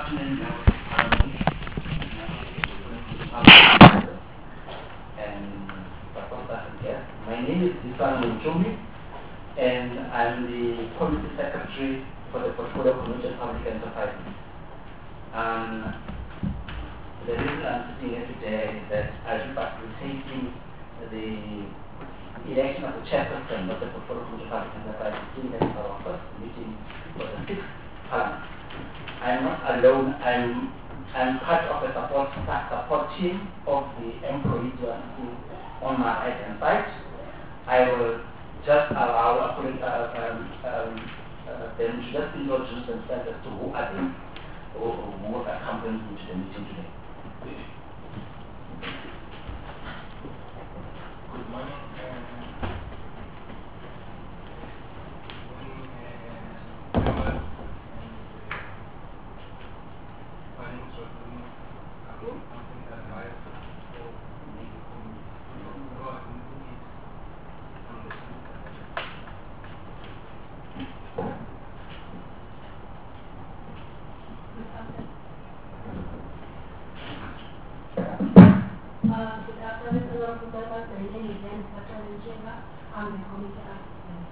afternoon, members and Pakistan here. My name is Zifan Munchumi, and I'm the Committee Secretary for the Portfolio Community of Public Enterprises. The reason I'm sitting here today is that I'll be facilitating the election of the chairperson of the Portfolio Community of Public Enterprises, being that is our first meeting for the 6th Parliament. I'm not alone. I'm part of the support team of the employees who are sitting on my right hand side. I will just allow them to just introduce themselves as to who are they who accompany me to the meeting today. Good morning. I'm the committee assistant.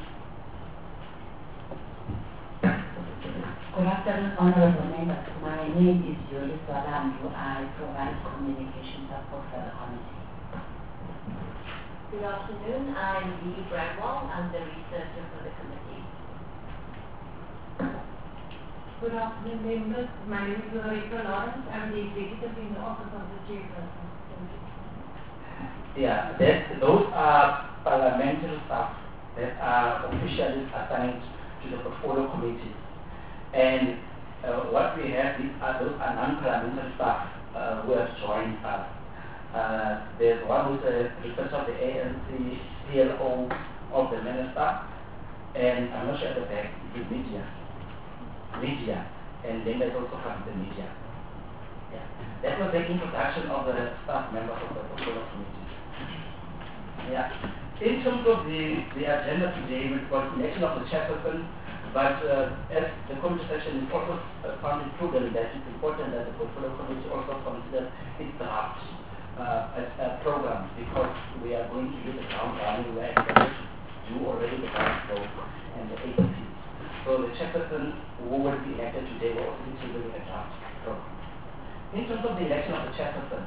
Good afternoon, honorable members. My name is Yoli Swalandu. I provide communication support for the committee. Good afternoon. I'm Dee Bramwell. I'm the researcher for the committee. Good afternoon, members. My name is Loretta Lawrence. I'm the executive in the office of the chairperson. Yeah, those are parliamentary staff that are officially assigned to the portfolio committee. And what we have, those are non-parliamentary staff who have joined us. There's one who's a researcher of the ANC, CLO of the minister, and I'm not sure at the back, the media, and then there's also from the media. Yeah. That was the introduction of the staff members of the portfolio committee. Yeah. In terms of the agenda today, we've got election of the chairperson, but as the committee section is also found it prudent that it's important that the portfolio committee also consider its draft program, because we are going to use the ground running. We are expected to do already the draft vote and the APP. So the chairperson who will be elected today will also be tabling a draft program. In terms of the election of the chairperson,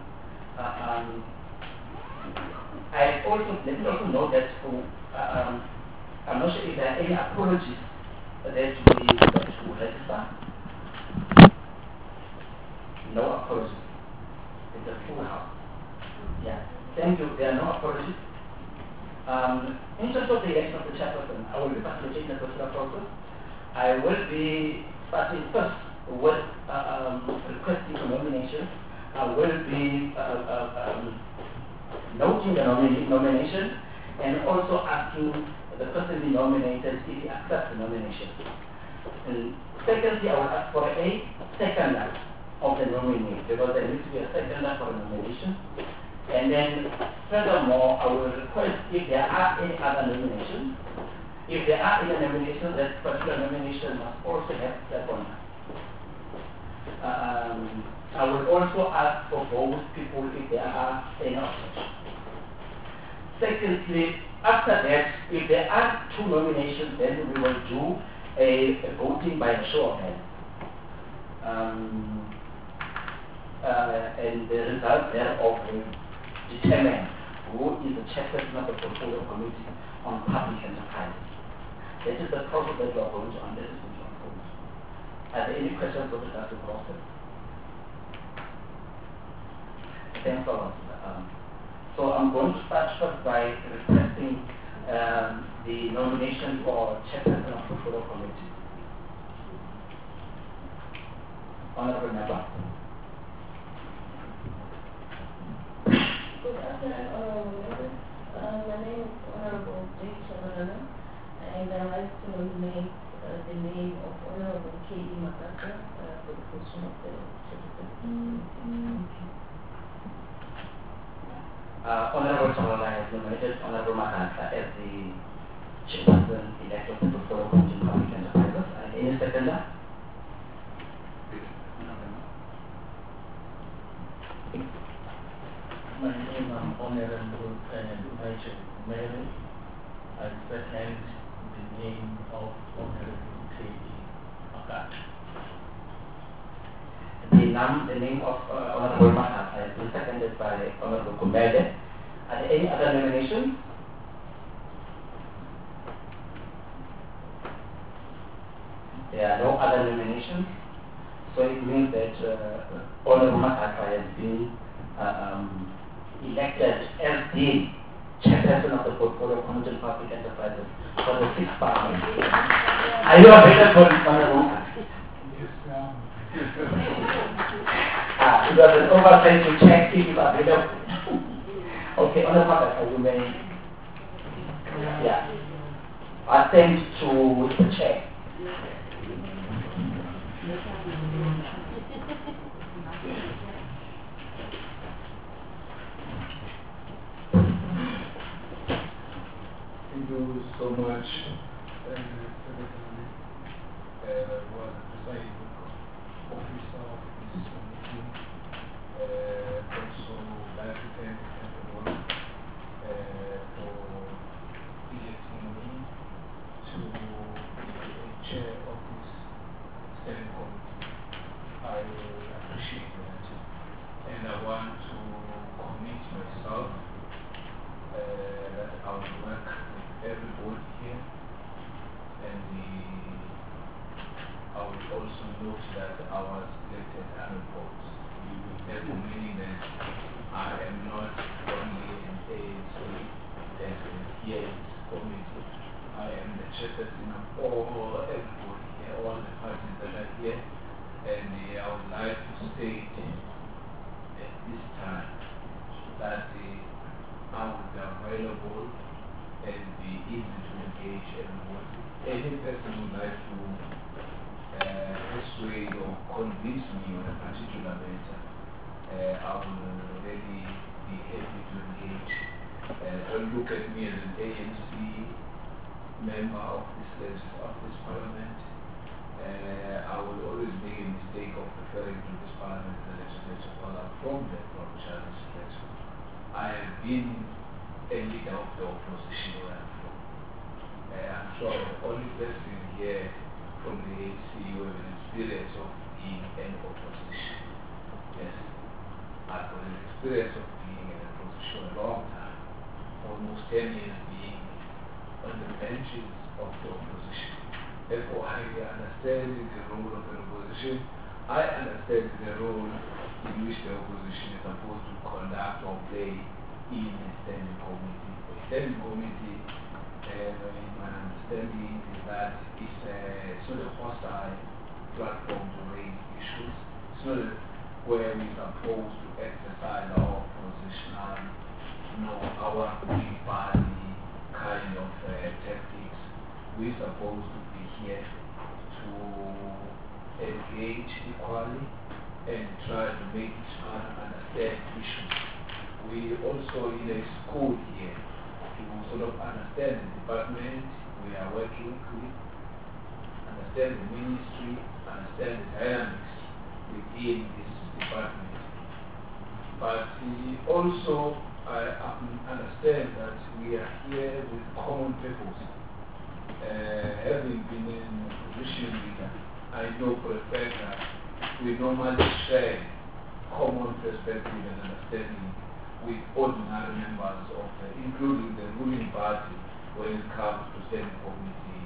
let me also note that I'm not sure if there are any apologies that we register. No apologies. It's a full house. Yeah. Thank you. There are no apologies. In terms of the election of the chairperson, I will be facilitating the particular process. I will be starting first with requesting a nomination. I will be noting the nomination and also asking the person be nominated if he accepts the nomination. And secondly, I will ask for a seconder of the nominee, because there needs to be a seconder for the nomination. And then furthermore, I will request if there are any other nominations. If there are any nominations, that particular nomination must also have seconder. I will also ask for both people if there are any objections. Secondly, after that, if there are two nominations, then we will do a voting by a show of hands. And the result thereof will determine who is the chairperson of the portfolio committee on public enterprises. This is the process that we are going to unfold. Are there any questions with regard to the process? Thanks a lot. So I'm going to start first by requesting the nomination for chairperson of the portfolio committee. Honorable Member. Good afternoon, honorable members. My name is Honorable J. Chabalala, and I would like to nominate the name of Honorable K.E. Makaka for the position of the chairperson. Honorable Chabalala has nominated Honorable Makaka as the chairperson elect of the portfolio committee on public enterprises. Any seconder? My name is Honorable Major Mary. I second the name of Honorable K.E. Makat. The name of Honorable Makat has been seconded by Honorable Kumede. Are there any other nominations? There are no other nominations. So it means that Honorable Makat has been elected as the chairperson of the Portfolio Commission Public Enterprises for the 6th Parliament. Are you available, Honorable Makat? It was an oversight to check if you are available. Okay, Honorable Makat, you may attend to the chair. Thank you so much, Secretary, was the presiding officer of this meeting. Also, like to thank everyone for electing me to be a chair of this steering committee. I appreciate that, and I want to commit myself that I will work with everybody here, and I will also note that I was elected unopposed. Therefore, meaning that I am not only an ANC that is here in this committee, I am the chairperson of everybody here, all the parties that are here, and I would like to state at this time that I will be available and be easy to engage everybody. Any person who would like to persuade or convince me on a particular matter, I will really be happy to engage. Don't look at me as an ANC member of this parliament. I will always make a mistake of referring to this parliament as a legislature while I'm from the provincial legislature. I have been a leader of the opposition where I'm from. I'm sure the only person here from the ANC who have an experience of being an opposition. Yes, I've got an experience of being in a position a long time, almost 10 years being on the benches of the opposition. Therefore, I understand the role of the opposition. I understand the role in which the opposition is supposed to conduct or play in a standing committee. A standing committee, my understanding is that it's not a hostile platform to raise issues. It's not where we're supposed to exercise our oppositional, our big party kind of tactics. We're supposed to be here to engage equally and try to make each other understand issues. We also in a school here to sort of understand the department we are working with, understand the ministry, understand the dynamics within this department. But also I understand that we are here with common purpose. Having been in opposition leader, I know for a fact that we normally share common perspective and understanding with ordinary members of, including the ruling party when it comes to standing committee,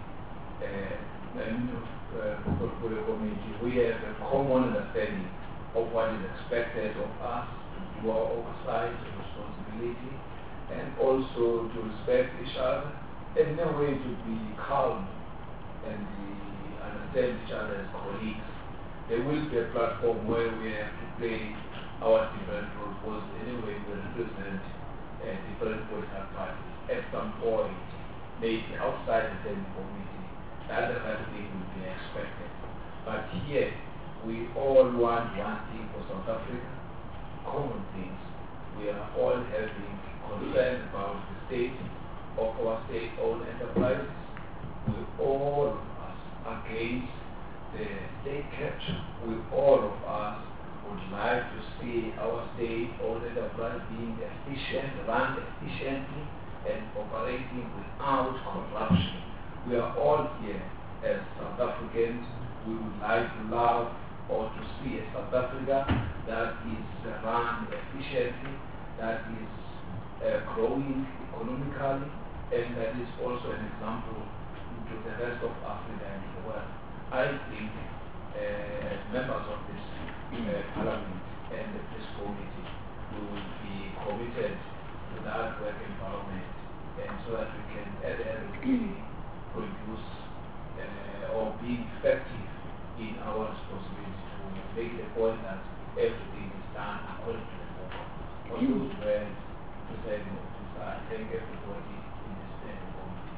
portfolio committee. We have a common understanding of what is expected of us to do our oversight and responsibility, and also to respect each other, and in a way to be calm and understand each other as colleagues. There will be a platform where we have to play our different roles, because anyway we represent different political parties. At some point, maybe outside the standing committee, that kind of thing will be expected. But here, we all want one thing for South Africa, common things. We are all having concern about the state of our state-owned enterprises. We all of us against the state capture. We all of us would like to see our state or the enterprise being efficient, run efficiently, and operating without corruption. We are all here as South Africans. We would like to love or to see a South Africa that is run efficiently, that is growing economically, and that is also an example to the rest of Africa and the world. I think as members of this Parliament and this committee, we will be committed to that work environment, and so that we can adequately produce or be effective in our responsibility to make the point that everything is done according to the law. On those words, President Officer, I thank everybody in this standing committee.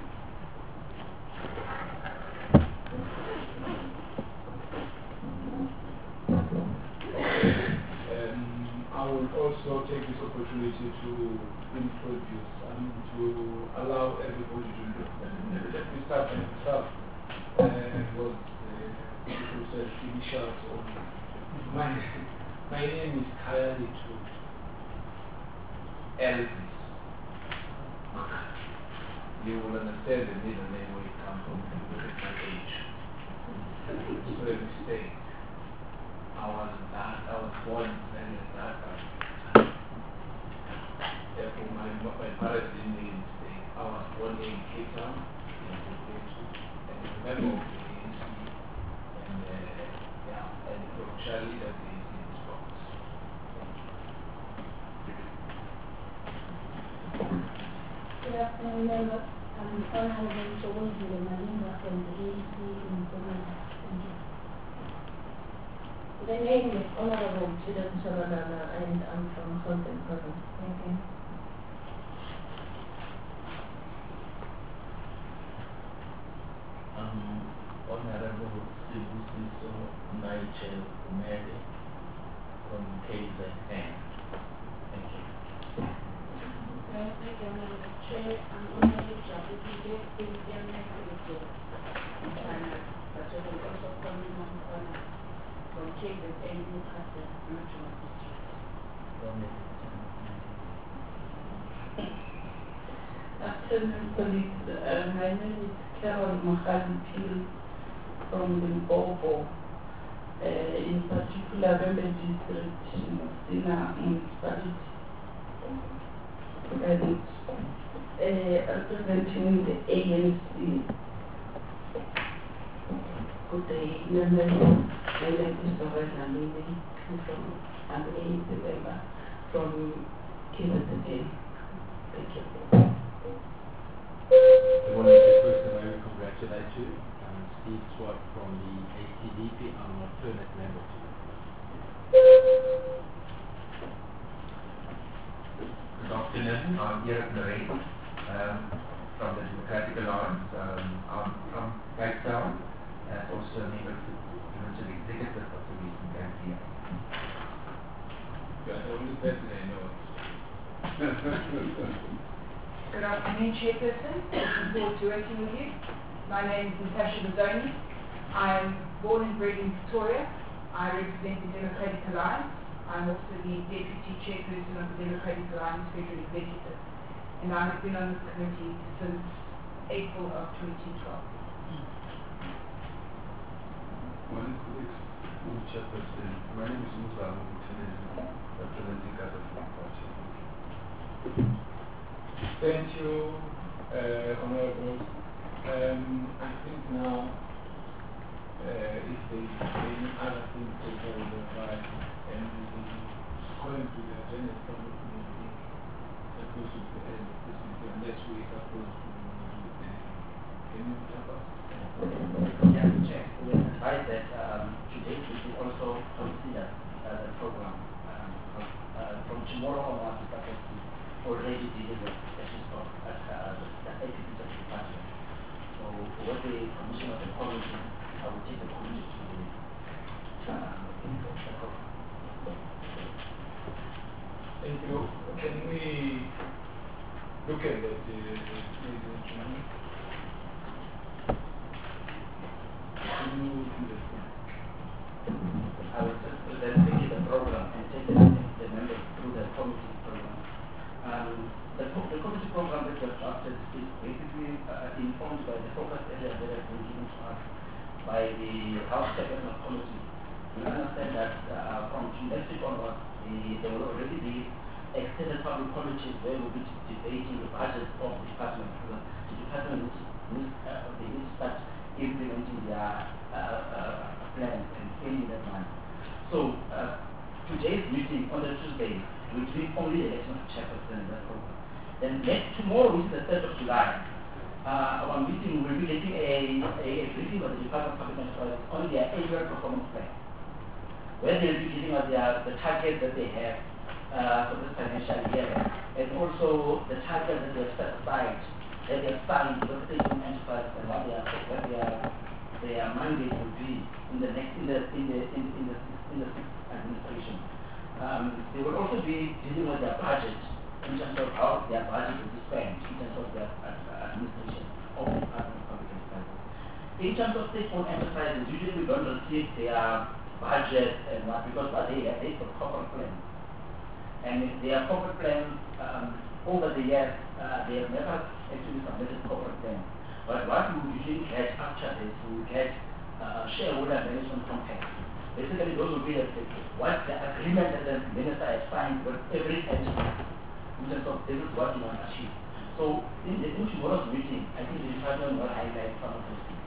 I will also take this opportunity to introduce and to allow everybody to know. Let me start by myself. Was initials of my name is Kaya Litu Elvis Makati. You will understand the middle name where it comes from. Look at my age. It's a mistake. I was born very dark. Therefore, my parents didn't make a mistake. I was born in Cape Town, in Bukutu, and a member of the ANC, and the provincial leader of the ANC in this province. Good afternoon, members. I'm Honorable Chowonzile Malinga from the ANC in Burundi. Thank you. The name is Honorable Julius Shabalala, and I'm from Gauteng Province. Thank you. Honorable Sibusiso Nigel Umede from KZN. Thank you. Thank you, Honorable Chair. I'm Honorable Jabutile Christian Nekristo from China, but I will also come in on honor from KZN Newcastle, Regional District. Afternoon, colleagues. My name is Carol Mahadi Pil from Limpopo, in particular Vembe District, Musina Municipality, and representing the ANC. Good day, members. My name is Lorena Mimi. I'm an ANC member from KZN. Thank you. I want to first of all congratulate you. I'm Steve Swart from the ATDP. I'm an alternate member to you. Good afternoon. I'm Eric Narek from the Democratic Alliance. I'm from Cape Town and also a member of the provincial executive of the recent campaign. You are the only person I know. Good afternoon, Chairperson. Looking forward to working with you. My name is Natasha Mazzoni. I'm born and bred in Victoria. I represent the Democratic Alliance. I'm also the Deputy Chairperson of the Democratic Alliance Federal Executive. And I have been on this committee since April of 2012. Chairperson, my name is Musa Mutinezi, representing Gatherford Party. Thank you, Honorable. I think now, if there is any other thing to go by, and according to the agenda from the committee, supposed to be the end of this meeting, unless we are supposed to do anything. Can you tell us? Yes, Chair. We advise that today we should also consider the program. From tomorrow onwards, we supposed to already deliver sessions of the activities of the department. So what the commission of the committee, I will take the committee to the program. Thank you. Can we look at that, ladies and gentlemen? Can you do that? I will just present the program and take the members through the committee program. The committee program that we have drafted is basically informed by the focus areas that have been given to us by the House Technical Committee. We understand that from next week onwards, there will already be extended public committees where we'll be debating the budget of the department. Because the department needs to start implementing their plans and spending that money. So today's meeting on the Tuesday, we're doing only the election of chairperson in that program. Then tomorrow, which is the 3rd of July, our meeting will be getting a briefing of the Department of Public Enterprise on their annual performance plan, where they'll be giving us the targets that they have for this financial year, and also the targets that they have set aside, that they have signed with the state enterprise, and what their mandate will be in the next in the administration. They will also be dealing with their budget in terms of how their budget will be spent in terms of their administration of the Department of Public Enterprises. In terms of state-owned enterprises, usually we don't receive their budget and what, because what they have, they have corporate plans. And their corporate plans, over the years, they have never actually submitted corporate plans. But what we usually get after this, we get shareholder management compacts. Basically, those will be what the agreement that the minister has signed with every entity in terms of this is what you want to achieve. So in tomorrow's meeting, I think the department will highlight some of those things.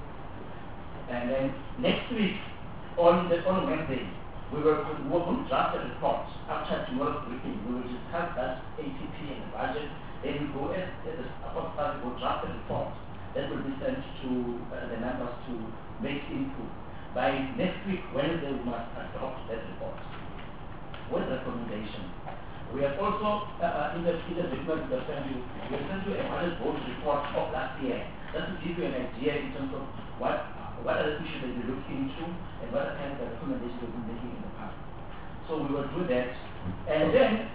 And then next week, on Wednesday, we will draft a report. After tomorrow's meeting, we will discuss that ATP and the budget. Then we go as the support staff will draft a report that will be sent to the members to make input. By next week, Wednesday, we must adopt that report with recommendations. We have also, in the document we have sent you a budget vote report of last year, just to give you an idea in terms of what are the issues that we look into and what are kind of the recommendations we've been making in the past. So we will do that. And then,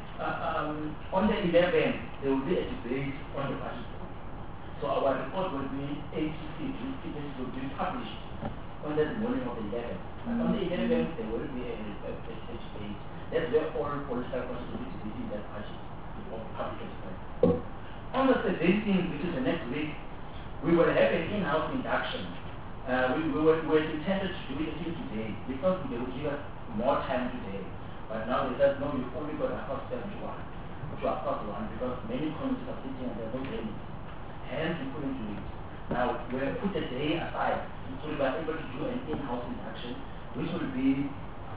on the 11th, there will be a debate on the budget. So our report will be ATC, it will be published on the morning of the 11th. And on the 11th, there will be a debate. That's where all political parties will be debating that budget of public enterprise. On the 17th, which is the next week, we will have an in-house induction. We were intended to do it today because they would give us more time today. But now they said, no, you've only got a half 7 to 1, because many committees are sitting and there's no training. Hence, we couldn't do it. Now, we have put a day aside so we are able to do an in-house induction, which will be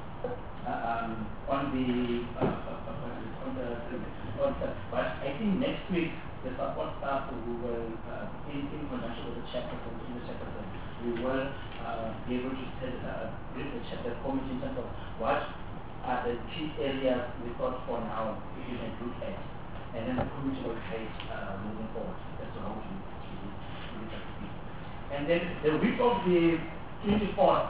but I think next week the support staff will in conjunction with the chairperson, we will be able to brief the committee in terms of what are the key areas we thought for now if you can look at, and then the committee will create moving forward as to how to do it. And then the week of the 24th,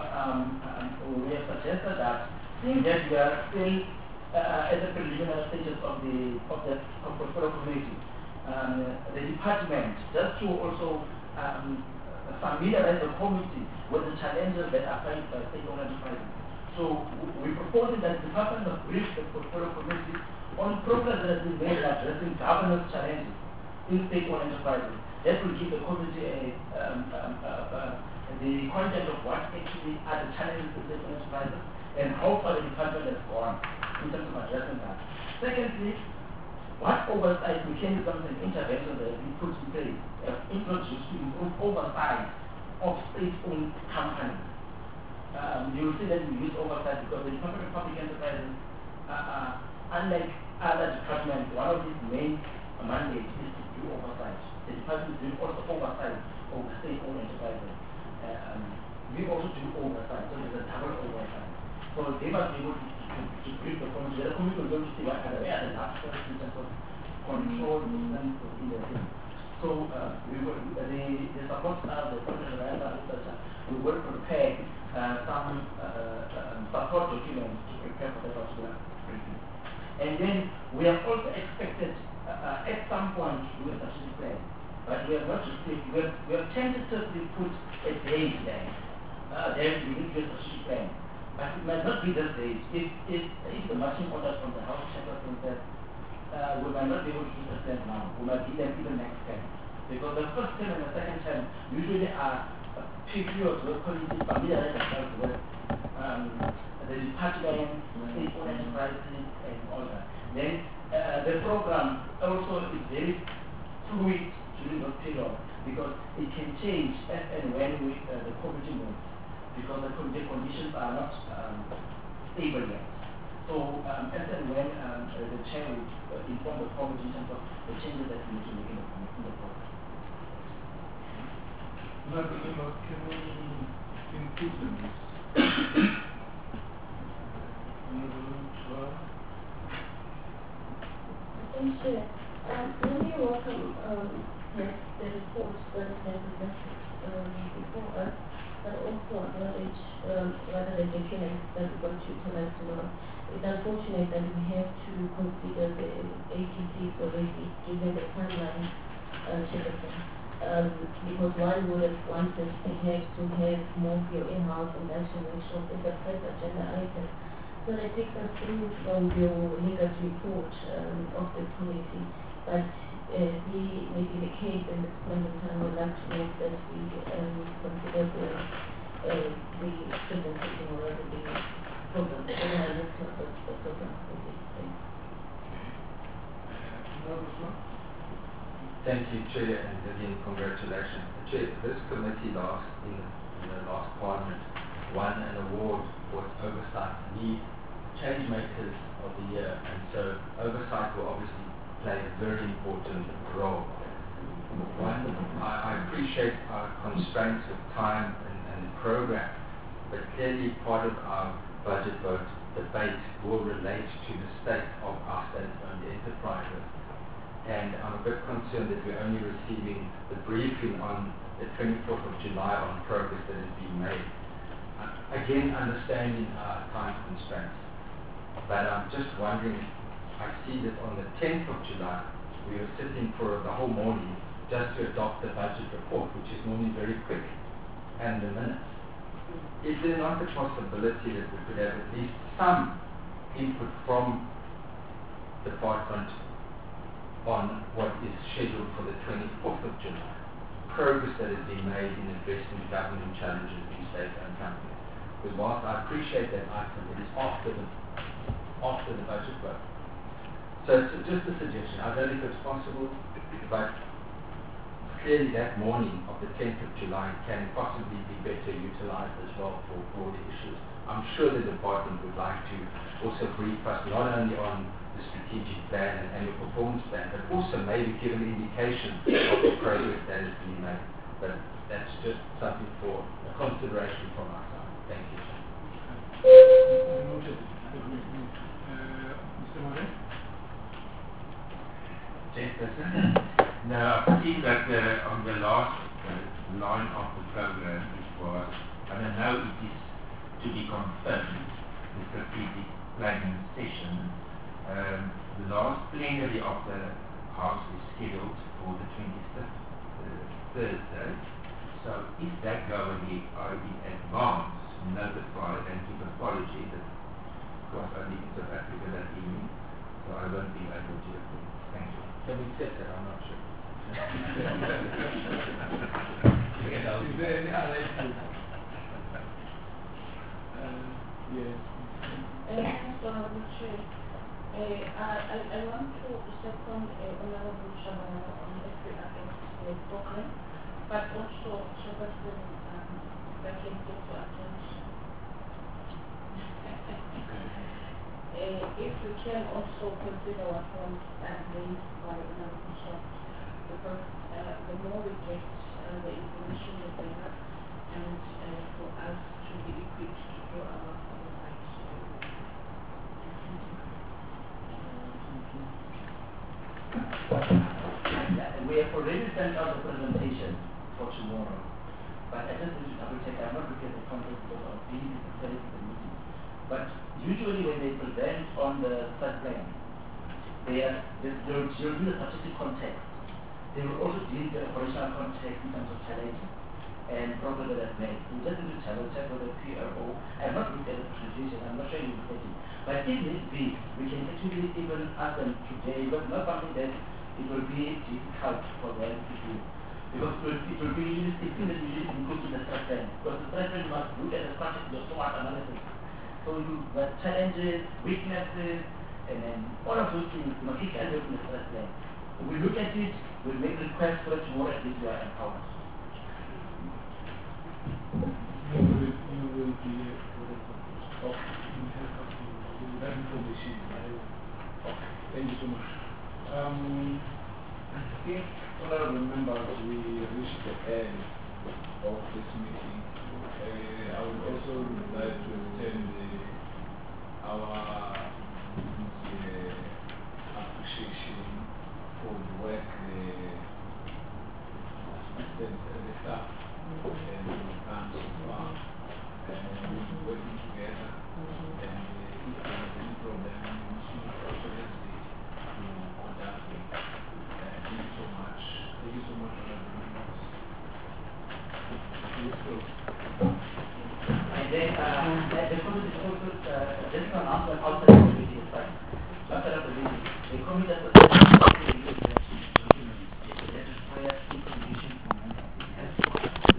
we have suggested that seeing that we are still at the preliminary stages of the portfolio committee, the department, just to also familiarize the committee with the challenges that are faced by state-owned enterprises. So we propose that the department must brief the portfolio committee on progress that has been made in addressing governance challenges in state-owned enterprises. That will give the committee the content of what actually are the challenges in state-owned enterprises and how far the department has gone in terms of addressing that. Secondly, what oversight mechanisms and interventions that have been put in place have introduced to improve oversight of state-owned companies. You will see that we use oversight because the Department of Public Enterprises, unlike other departments, one of its main mandates is to do oversight. The department is doing also oversight of state-owned enterprises. We also do oversight, so there's a double oversight. So they must be able to brief the committee. The committee will go to see what are the aspects in terms of control systems in the thing. So the support staff, the project writer, etc., we will prepare some support documents to prepare for the particular briefing. And then we have also expected at some point to do a strategic plan, but we have not received, we have tentatively put a date there. Then we need to do a strategic plan. But might not be this date. If the marching orders from the House Chairperson said, we might not be able to present now, we might give them even next term. Because the first term and the second term usually are periods where communities familiarize themselves with the department, state-owned enterprises, and all that. Then the program also is very fluid during that period because it can change as and when the committee moves because the conditions are not stable yet. So as and when the chair will inform the committee in terms of the changes that we need to make in the program. Can we include them? Thank you. Let me welcome the reports that have been presented before us, but also acknowledge rather the documents that we got to tonight tomorrow. It's unfortunate that we have to consider the ATCs already given the timeline because one would have wanted perhaps to have more of your in-house induction workshop as a first agenda item. So that takes us through from your legacy report of the committee, but maybe the case in this point in time would like to make that we consider the presentation or the program, the program. Thank you, Chair, and again, congratulations. Chair, this committee in the last Parliament won an award for its oversight, lead change makers of the year, and so oversight will obviously play a very important role. One, I appreciate our constraints of time and program, but clearly part of our budget vote debate will relate to the state of our state-owned enterprises. And I'm a bit concerned that we're only receiving the briefing on the 24th of July on progress that has been made. Again, understanding our time constraints. But I'm just wondering, I see that on the 10th of July, we were sitting for the whole morning just to adopt the budget report, which is normally very quick, and the minutes. Is there not a possibility that we could have at least some input from the department on what is scheduled for the 24th of July, progress that has been made in addressing government challenges in state-owned companies? Because whilst I appreciate that item, it is after the budget vote. So it's just a suggestion. I don't know if it's possible, but clearly that morning of the 10th of July can possibly be better utilized as well for broader issues. I'm sure the department would like to also brief us not only on the strategic plan and annual performance plan, but also maybe give an indication of the progress that has been made. But that's just something for a consideration from our side. Thank you. Mr. Moran? Chairperson, now I think that on the last line of the program, which was, I don't know if it is to be confirmed, the strategic planning session, the last plenary of the House is scheduled for the 25th, Thursday. So if that go ahead, I in advance notify and give apology that I was only in South Africa that evening, so I won't be able to attend. Thank you. Can we set that? I'm not sure. Is there any other issue? Yes. Thanks, Honorable Chair. I want to second Honorable Shabana on the FPRS program, but also Chairperson that can get to attention. If we can also consider what was raised by Honorable Shab, because the more we get the information the better, and for us to be equipped to do our oversight. We have already sent out the presentation for tomorrow, but I just need to double check. I'm not looking at the content because I was busy preparing for the meeting. But usually when they present on the third plan, they'll do the strategic context. They will also deal with the operational context in terms of challenges. and progress that I've made. We just need to channel check with the PRO. I've not looked at the presentation, I'm not sure you looked at it. But if need be, we can actually even ask them today, but not something that it will be difficult for them to do. Because it will be usually included in the stress plan. Because the stress plan must look at the structure of so much analysis. So you the challenges, weaknesses, and then all of those things must be handled in the stress plan. If we look at it, we'll make requests for it tomorrow at least we are empowered. You will be okay. That information. Okay. Thank you so much. If honorable members, we reach the end of this meeting, I would also like to extend our sincere appreciation for the work the assistants and the staff and done so far, and working together. And if there is any problem, we should also hesitate to contact me. Thank you so much. Thank you so much, honorable members. Please close. And then, before the disclosure, just an announcement outside of the meeting, right? So outside of the meeting, the committee has